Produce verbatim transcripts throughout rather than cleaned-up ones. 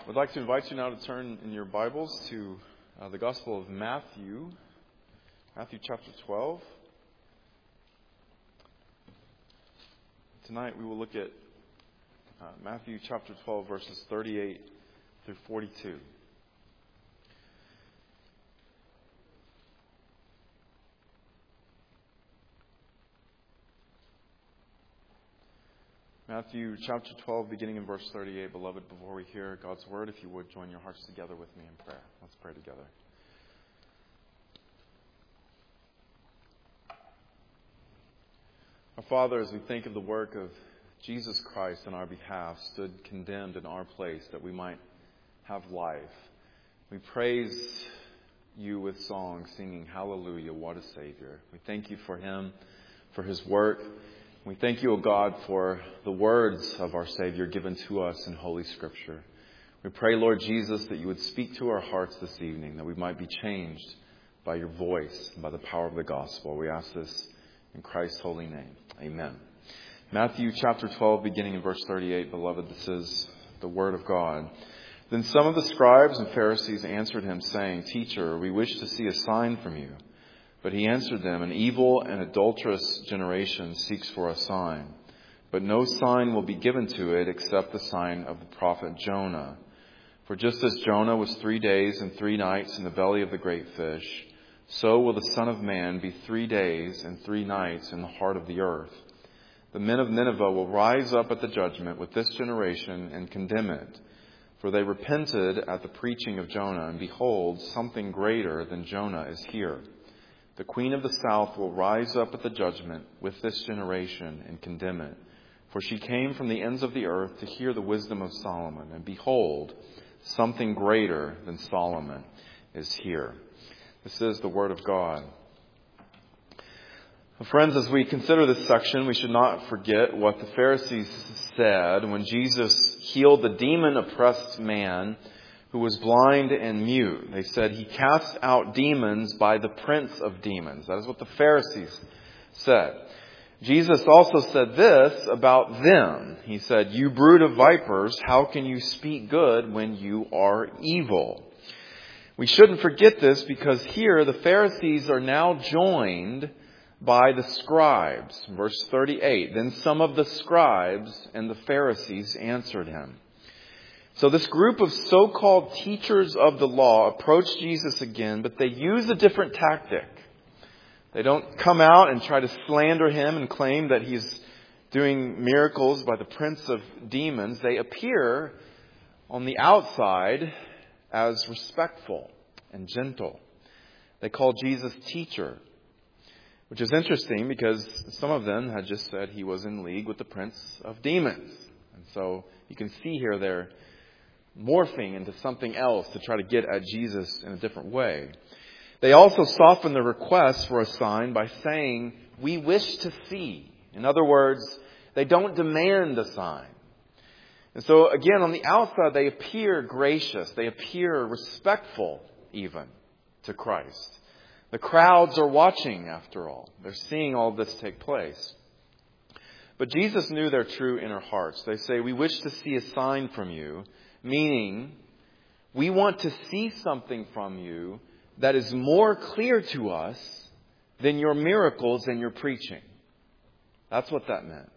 I'd like to invite you now to turn in your Bibles to uh, the Gospel of Matthew, Matthew chapter twelve. Tonight we will look at uh, Matthew chapter twelve, verses thirty-eight through forty-two. Matthew chapter twelve, beginning in verse thirty-eight. Beloved, before we hear God's word, if you would join your hearts together with me in prayer. Let's pray together. Our Father, as we think of the work of Jesus Christ on our behalf, stood condemned in our place that we might have life, we praise you with song, singing, Hallelujah, what a Savior. We thank you for Him, for His work. We thank you, O God, for the words of our Savior given to us in Holy Scripture. We pray, Lord Jesus, that you would speak to our hearts this evening, that we might be changed by your voice and by the power of the gospel. We ask this in Christ's holy name. Amen. Matthew chapter twelve, beginning in verse thirty-eight, beloved, this is the word of God. Then some of the scribes and Pharisees answered him, saying, Teacher, we wish to see a sign from you. But he answered them, An evil and adulterous generation seeks for a sign, but no sign will be given to it except the sign of the prophet Jonah. For just as Jonah was three days and three nights in the belly of the great fish, so will the Son of Man be three days and three nights in the heart of the earth. The men of Nineveh will rise up at the judgment with this generation and condemn it. For they repented at the preaching of Jonah, and behold, something greater than Jonah is here. The queen of the south will rise up at the judgment with this generation and condemn it. For she came from the ends of the earth to hear the wisdom of Solomon. And behold, something greater than Solomon is here. This is the word of God. Well, friends, as we consider this section, we should not forget what the Pharisees said when Jesus healed the demon-oppressed man who was blind and mute. They said he cast out demons by the prince of demons. That is what the Pharisees said. Jesus also said this about them. He said, You brood of vipers, how can you speak good when you are evil? We shouldn't forget this because here the Pharisees are now joined by the scribes. Verse thirty-eight, Then some of the scribes and the Pharisees answered him. So this group of so-called teachers of the law approach Jesus again, but they use a different tactic. They don't come out and try to slander him and claim that he's doing miracles by the prince of demons. They appear on the outside as respectful and gentle. They call Jesus teacher, which is interesting because some of them had just said he was in league with the prince of demons. And so you can see here they're morphing into something else to try to get at Jesus in a different way. They also soften the request for a sign by saying, we wish to see. In other words, they don't demand a sign. And so again, on the outside, they appear gracious. They appear respectful even to Christ. The crowds are watching, after all. They're seeing all this take place. But Jesus knew their true inner hearts. They say, we wish to see a sign from you. Meaning, we want to see something from you that is more clear to us than your miracles and your preaching. That's what that meant.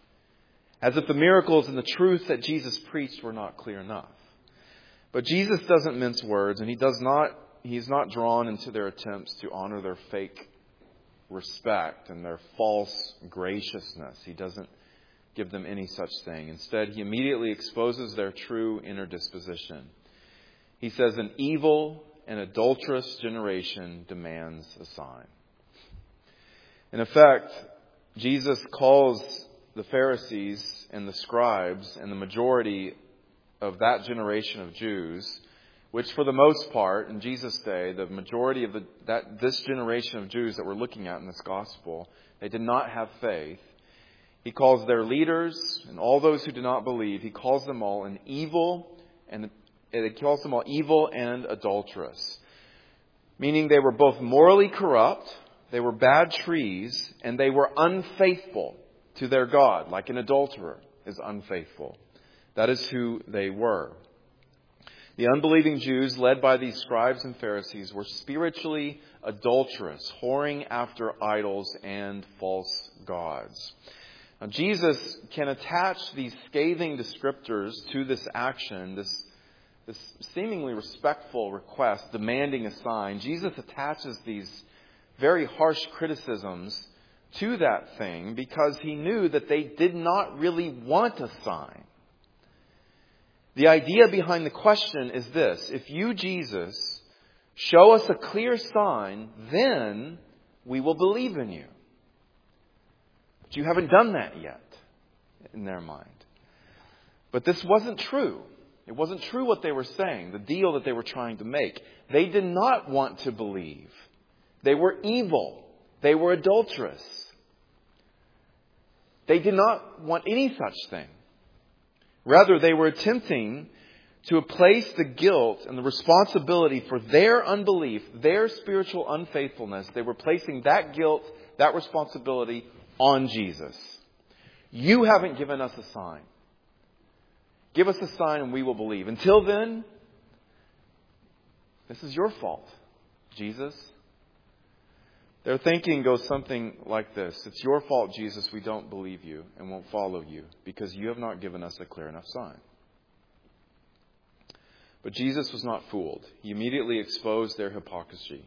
As if the miracles and the truth that Jesus preached were not clear enough. But Jesus doesn't mince words, and he does not, he's not drawn into their attempts to honor their fake respect and their false graciousness. He doesn't give them any such thing. Instead, he immediately exposes their true inner disposition. He says, an evil and adulterous generation demands a sign. In effect, Jesus calls the Pharisees and the scribes and the majority of that generation of Jews, which for the most part, in Jesus' day, the majority of the, that this generation of Jews that we're looking at in this gospel, they did not have faith. He calls their leaders and all those who do not believe, he calls them all an evil and he calls them all evil and adulterous. Meaning they were both morally corrupt, they were bad trees, and they were unfaithful to their God, like an adulterer is unfaithful. That is who they were. The unbelieving Jews, led by these scribes and Pharisees, were spiritually adulterous, whoring after idols and false gods. Now, Jesus can attach these scathing descriptors to this action, this, this seemingly respectful request demanding a sign. Jesus attaches these very harsh criticisms to that thing because he knew that they did not really want a sign. The idea behind the question is this: if you, Jesus, show us a clear sign, then we will believe in you. But you haven't done that yet, in their mind. But this wasn't true. It wasn't true what they were saying, the deal that they were trying to make. They did not want to believe. They were evil. They were adulterous. They did not want any such thing. Rather, they were attempting to place the guilt and the responsibility for their unbelief, their spiritual unfaithfulness. They were placing that guilt, that responsibility on Jesus. You haven't given us a sign. Give us a sign and we will believe. Until then, this is your fault, Jesus. Their thinking goes something like this: it's your fault, Jesus, we don't believe you and won't follow you because you have not given us a clear enough sign. But Jesus was not fooled. He immediately exposed their hypocrisy.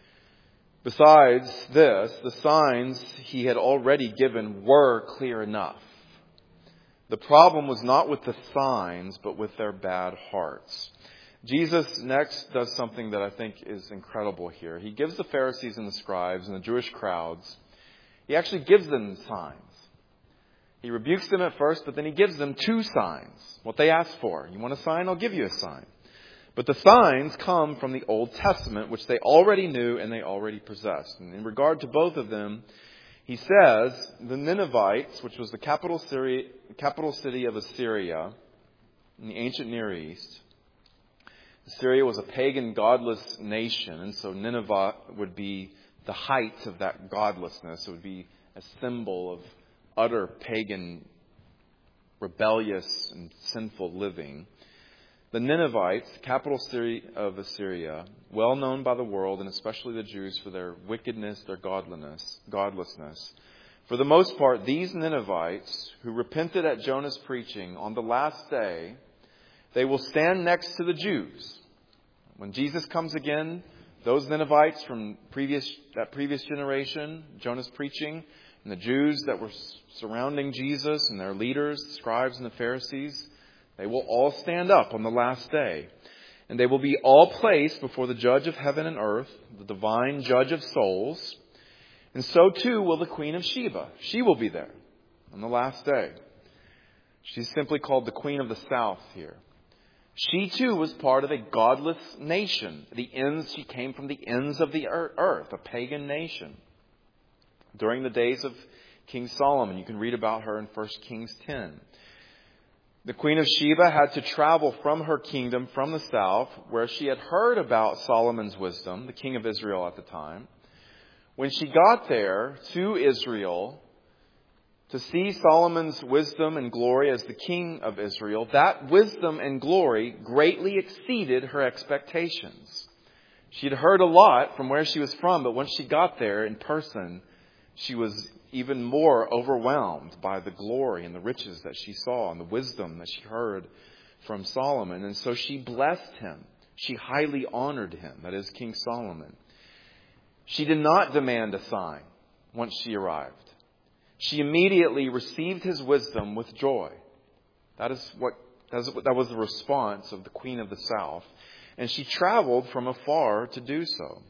Besides this, the signs he had already given were clear enough. The problem was not with the signs, but with their bad hearts. Jesus next does something that I think is incredible here. He gives the Pharisees and the scribes and the Jewish crowds, he actually gives them signs. He rebukes them at first, but then he gives them two signs. What they asked for. You want a sign? I'll give you a sign. But the signs come from the Old Testament, which they already knew and they already possessed. And in regard to both of them, he says the Ninevites, which was the capital city, capital city of Assyria in the ancient Near East. Assyria was a pagan, godless nation, and so Nineveh would be the height of that godlessness. It would be a symbol of utter pagan, rebellious, and sinful living. The Ninevites, capital city of Assyria, well known by the world, and especially the Jews, for their wickedness, their godliness, godlessness. For the most part, these Ninevites, who repented at Jonah's preaching on the last day, they will stand next to the Jews. When Jesus comes again, those Ninevites from previous that previous generation, Jonah's preaching, and the Jews that were surrounding Jesus and their leaders, the scribes and the Pharisees, they will all stand up on the last day. And they will be all placed before the judge of heaven and earth, the divine judge of souls. And so too will the Queen of Sheba. She will be there on the last day. She's simply called the Queen of the South here. She too was part of a godless nation. The ends, she came from the ends of the earth, a pagan nation. During the days of King Solomon, you can read about her in First Kings ten. The Queen of Sheba had to travel from her kingdom from the south, where she had heard about Solomon's wisdom, the king of Israel at the time. When she got there to Israel to see Solomon's wisdom and glory as the king of Israel, that wisdom and glory greatly exceeded her expectations. She had heard a lot from where she was from, but once she got there in person, she was even more overwhelmed by the glory and the riches that she saw and the wisdom that she heard from Solomon. And so she blessed him. She highly honored him, that is King Solomon. She did not demand a sign once she arrived. She immediately received his wisdom with joy. That is what that was the response of the Queen of the South. And she traveled from afar to do so.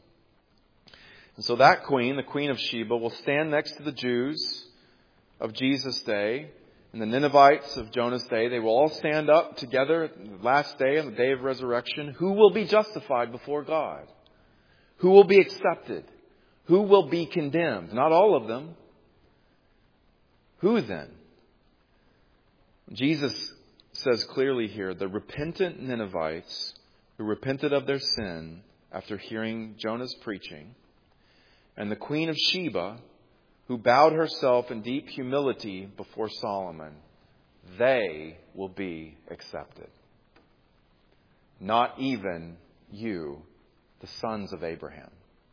And so that queen, the Queen of Sheba, will stand next to the Jews of Jesus' day and the Ninevites of Jonah's day. They will all stand up together the last day, on the day of resurrection. Who will be justified before God? Who will be accepted? Who will be condemned? Not all of them. Who then? Jesus says clearly here, the repentant Ninevites who repented of their sin after hearing Jonah's preaching, and the Queen of Sheba who bowed herself in deep humility before Solomon, they will be accepted. not even you, the sons of Abraham.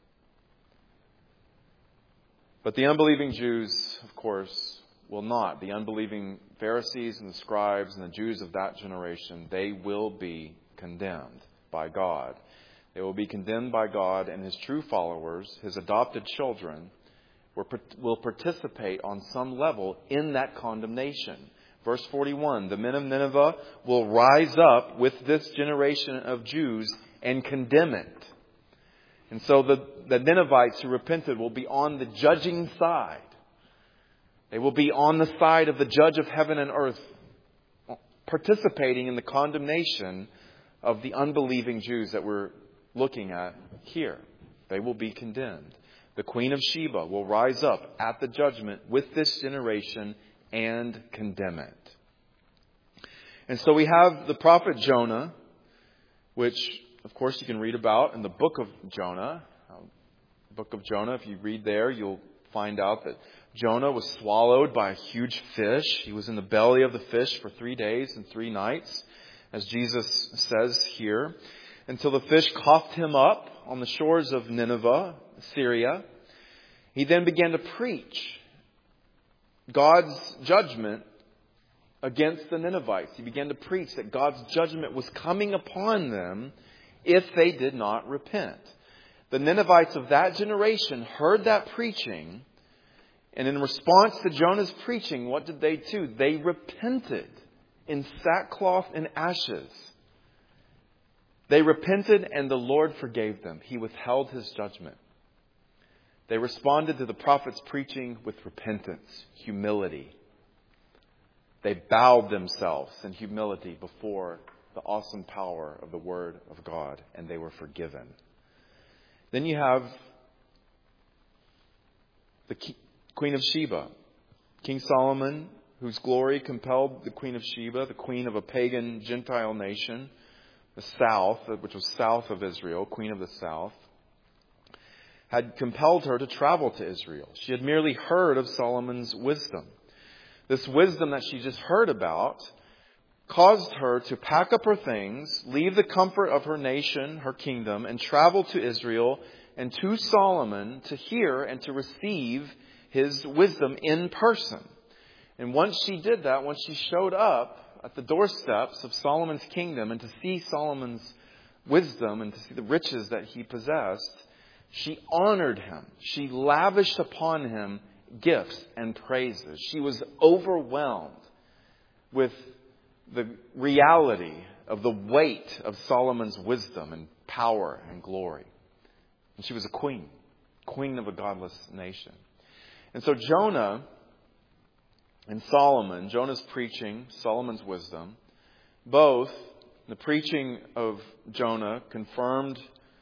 But the unbelieving Jews, of course, will not. The unbelieving Pharisees and the scribes and the Jews of that generation, they will be condemned by God. They will be condemned by God, and His true followers, His adopted children, will participate on some level in that condemnation. Verse forty-one, the men of Nineveh will rise up with this generation of Jews and condemn it. And so the, the Ninevites who repented will be on the judging side. They will be on the side of the judge of heaven and earth, participating in the condemnation of the unbelieving Jews that we're looking at here. They will be condemned. The Queen of Sheba will rise up at the judgment with this generation and condemn it. And so we have the prophet Jonah, which, of course, you can read about in the book of Jonah. Um, book of Jonah, if you read there, you'll find out that Jonah was swallowed by a huge fish. He was in the belly of the fish for three days and three nights, as Jesus says here, until the fish coughed him up on the shores of Nineveh, Syria. He then began to preach God's judgment against the Ninevites. He began to preach that God's judgment was coming upon them if they did not repent. The Ninevites of that generation heard that preaching, and in response to Jonah's preaching, what did they do? They repented in sackcloth and ashes. They repented, and the Lord forgave them. He withheld His judgment. They responded to the prophet's preaching with repentance, humility. They bowed themselves in humility before the awesome power of the Word of God, and they were forgiven. Then you have the Queen of Sheba, King Solomon, whose glory compelled the Queen of Sheba, the queen of a pagan Gentile nation, the south, which was south of Israel, Queen of the South, had compelled her to travel to Israel. She had merely heard of Solomon's wisdom. This wisdom that she just heard about caused her to pack up her things, leave the comfort of her nation, her kingdom, and travel to Israel and to Solomon to hear and to receive his wisdom in person. And once she did that, once she showed up at the doorsteps of Solomon's kingdom and to see Solomon's wisdom and to see the riches that he possessed, she honored him. She lavished upon him gifts and praises. She was overwhelmed with the reality of the weight of Solomon's wisdom and power and glory. And she was a queen, queen of a godless nation. And so Jonah and Solomon, Jonah's preaching, Solomon's wisdom, both the preaching of Jonah confirmed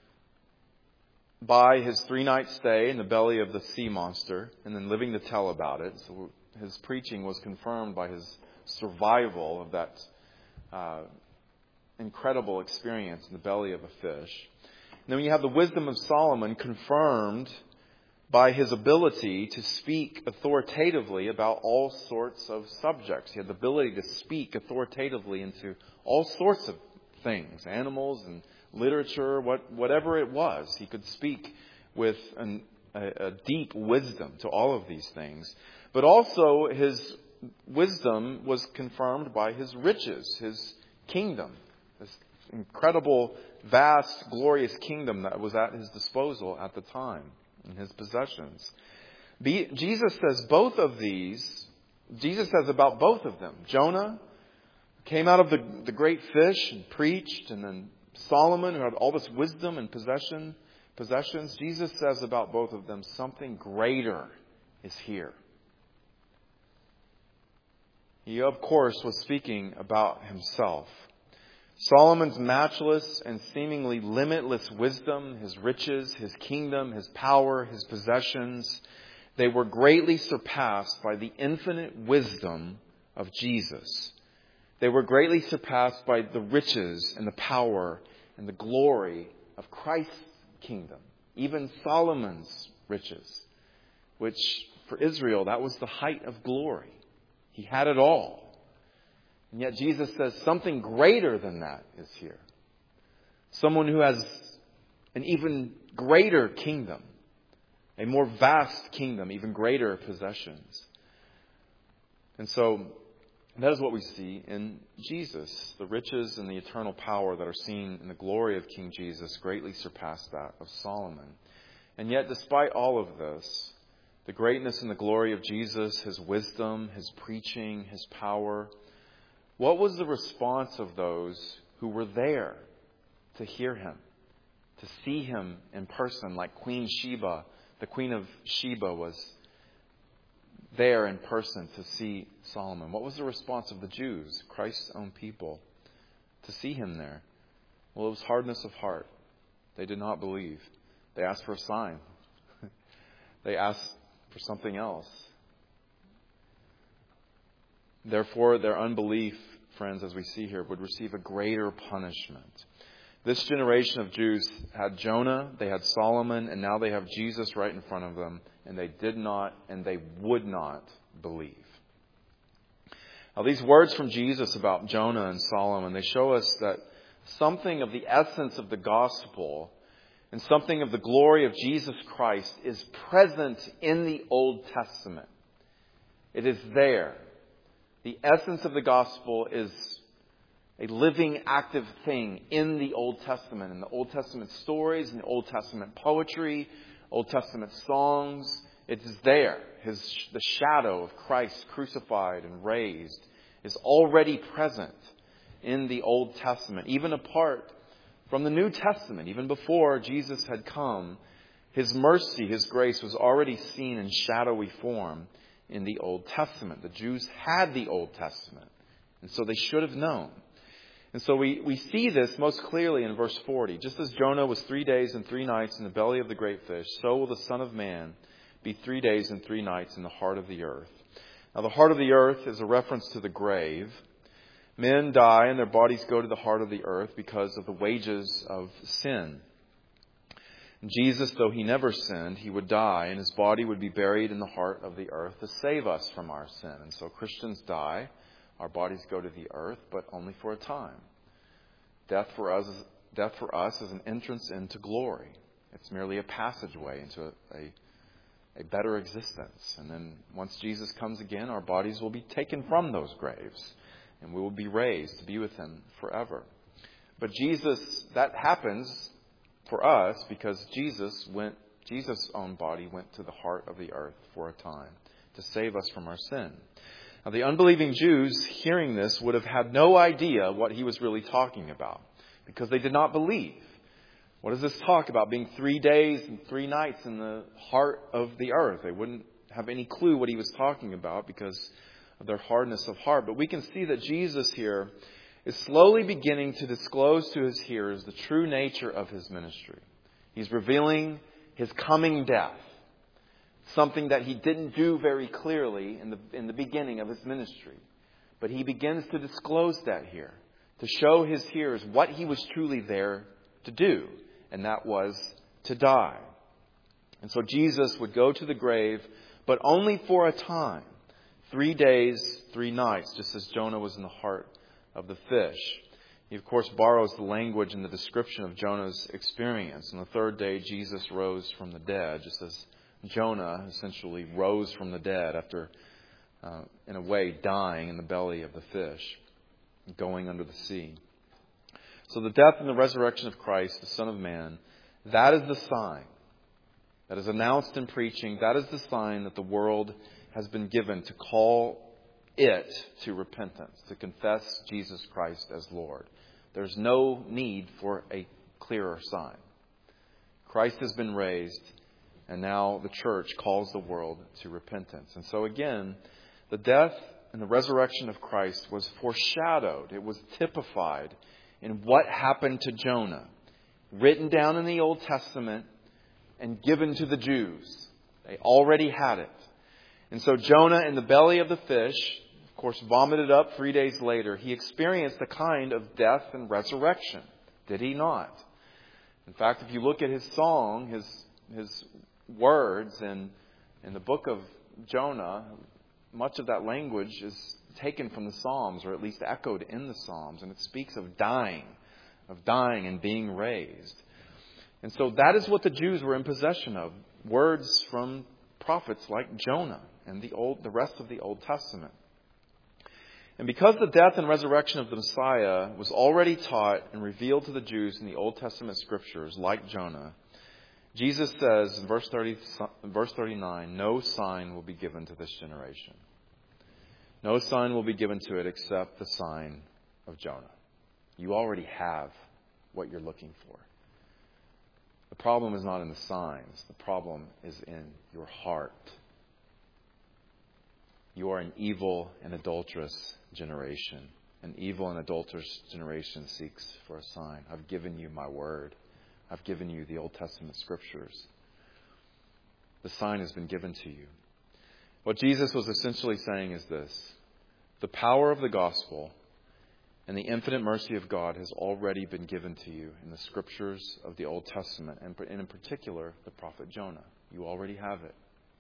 by his three-night stay in the belly of the sea monster and then living to tell about it. So his preaching was confirmed by his survival of that uh, incredible experience in the belly of a fish. And then you have the wisdom of Solomon confirmed by his ability to speak authoritatively about all sorts of subjects. He had the ability to speak authoritatively into all sorts of things, animals and literature, what, whatever it was. He could speak with an, a, a deep wisdom to all of these things. But also his wisdom was confirmed by his riches, his kingdom, this incredible, vast, glorious kingdom that was at his disposal at the time, and his possessions. Be, Jesus says both of these, Jesus says about both of them. Jonah came out of the, the great fish and preached, and then Solomon, who had all this wisdom and possession, possessions, Jesus says about both of them, something greater is here. He, of course, was speaking about himself. Solomon's matchless and seemingly limitless wisdom, his riches, his kingdom, his power, his possessions, they were greatly surpassed by the infinite wisdom of Jesus. They were greatly surpassed by the riches and the power and the glory of Christ's kingdom. Even Solomon's riches, which for Israel, that was the height of glory. He had it all. And yet Jesus says something greater than that is here. someone who has an even greater kingdom, a more vast kingdom, even greater possessions. And so that is what we see in Jesus. The riches and the eternal power that are seen in the glory of King Jesus greatly surpass that of Solomon. And yet, despite all of this, the greatness and the glory of Jesus, His wisdom, His preaching, His power, what was the response of those who were there to hear Him, to see Him in person, like Queen Sheba? The Queen of Sheba was there in person to see Solomon. What was the response of the Jews, Christ's own people, to see Him there? Well, it was hardness of heart. They did not believe. They asked for a sign. They asked for something else. Therefore, their unbelief, friends, as we see here, would receive a greater punishment. This generation of Jews had Jonah, they had Solomon, and now they have Jesus right in front of them, and they did not and they would not believe. Now, these words from Jesus about Jonah and Solomon, they show us that something of the essence of the gospel and something of the glory of Jesus Christ is present in the Old Testament. It is there. The essence of the gospel is a living, active thing in the Old Testament, in the Old Testament stories, in the Old Testament poetry, Old Testament songs. It is there. His, the shadow of Christ crucified and raised is already present in the Old Testament, even apart from the New Testament. Even before Jesus had come, His mercy, His grace was already seen in shadowy form in the Old Testament. The Jews had the Old Testament, and so they should have known. And so we, we see this most clearly in verse forty. Just as Jonah was three days and three nights in the belly of the great fish, so will the Son of Man be three days and three nights in the heart of the earth. Now, the heart of the earth is a reference to the grave. Men die and their bodies go to the heart of the earth because of the wages of sin. Jesus, though He never sinned, He would die and His body would be buried in the heart of the earth to save us from our sin. And so Christians die. Our bodies go to the earth, but only for a time. Death for us, death for us is an entrance into glory. It's merely a passageway into a, a, a better existence. And then once Jesus comes again, our bodies will be taken from those graves, and we will be raised to be with Him forever. But Jesus, that happens for us because Jesus went, Jesus' own body went to the heart of the earth for a time to save us from our sin. Now, the unbelieving Jews hearing this would have had no idea what He was really talking about because they did not believe. What does this talk about being three days and three nights in the heart of the earth? They wouldn't have any clue what He was talking about because of their hardness of heart. But we can see that Jesus here is slowly beginning to disclose to His hearers the true nature of His ministry. He's revealing His coming death. Something that He didn't do very clearly in the in the beginning of His ministry. But He begins to disclose that here, to show His hearers what He was truly there to do, and that was to die. And so Jesus would go to the grave, but only for a time. Three days, three nights, just as Jonah was in the heart of the fish. He, of course, borrows the language and the description of Jonah's experience. On the third day, Jesus rose from the dead, just as Jonah essentially rose from the dead after, uh, in a way, dying in the belly of the fish, going under the sea. So the death and the resurrection of Christ, the Son of Man, that is the sign that is announced in preaching. That is the sign that the world has been given to call it to repentance, to confess Jesus Christ as Lord. There's no need for a clearer sign. Christ has been raised. And now the church calls the world to repentance. And so again, the death and the resurrection of Christ was foreshadowed. It was typified in what happened to Jonah, written down in the Old Testament and given to the Jews. They already had it. And so Jonah, in the belly of the fish, of course, vomited up three days later. He experienced a kind of death and resurrection, did he not? In fact, if you look at his song, his his words in, in the book of Jonah, much of that language is taken from the Psalms, or at least echoed in the Psalms, and it speaks of dying, of dying and being raised. And so that is what the Jews were in possession of. Words from prophets like Jonah and the old, the rest of the Old Testament. And because the death and resurrection of the Messiah was already taught and revealed to the Jews in the Old Testament scriptures, like Jonah, Jesus says in verse thirty, verse thirty-nine, no sign will be given to this generation. No sign will be given to it except the sign of Jonah. You already have what you're looking for. The problem is not in the signs. The problem is in your heart. You are an evil and adulterous generation. An evil and adulterous generation seeks for a sign. I've given you my word. I've given you the Old Testament scriptures. The sign has been given to you. What Jesus was essentially saying is this: the power of the gospel and the infinite mercy of God has already been given to you in the scriptures of the Old Testament, and in particular, the prophet Jonah. You already have it.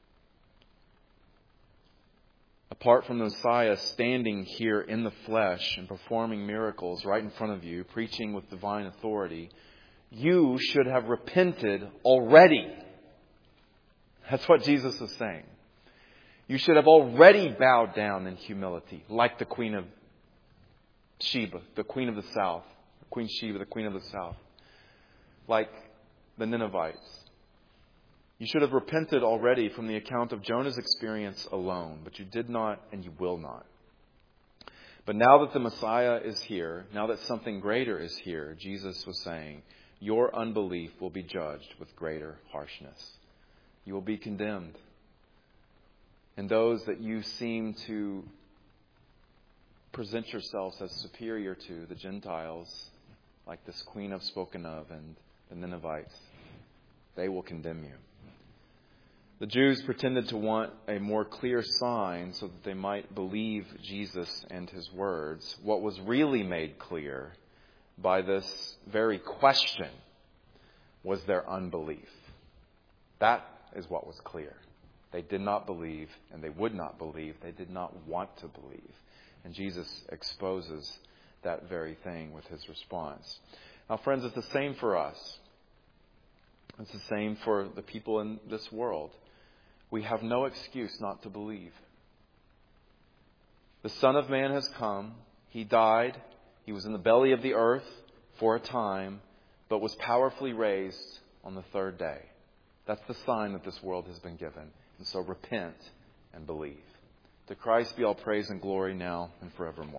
Apart from the Messiah standing here in the flesh and performing miracles right in front of you, preaching with divine authority, you should have repented already. That's what Jesus is saying. You should have already bowed down in humility, like the Queen of Sheba, the Queen of the South. Queen Sheba, the Queen of the South. Like the Ninevites. You should have repented already from the account of Jonah's experience alone, but you did not and you will not. But now that the Messiah is here, now that something greater is here, Jesus was saying, your unbelief will be judged with greater harshness. You will be condemned. And those that you seem to present yourselves as superior to, the Gentiles, like this queen I've spoken of, and the Ninevites, they will condemn you. The Jews pretended to want a more clear sign so that they might believe Jesus and his words. What was really made clear by this very question was their unbelief. That is what was clear. They did not believe, and they would not believe. They did not want to believe. And Jesus exposes that very thing with his response. Now, friends, it's the same for us. It's the same for the people in this world. We have no excuse not to believe. The Son of Man has come. He died. He was in the belly of the earth for a time, but was powerfully raised on the third day. That's the sign that this world has been given. And so repent and believe. To Christ be all praise and glory now and forevermore.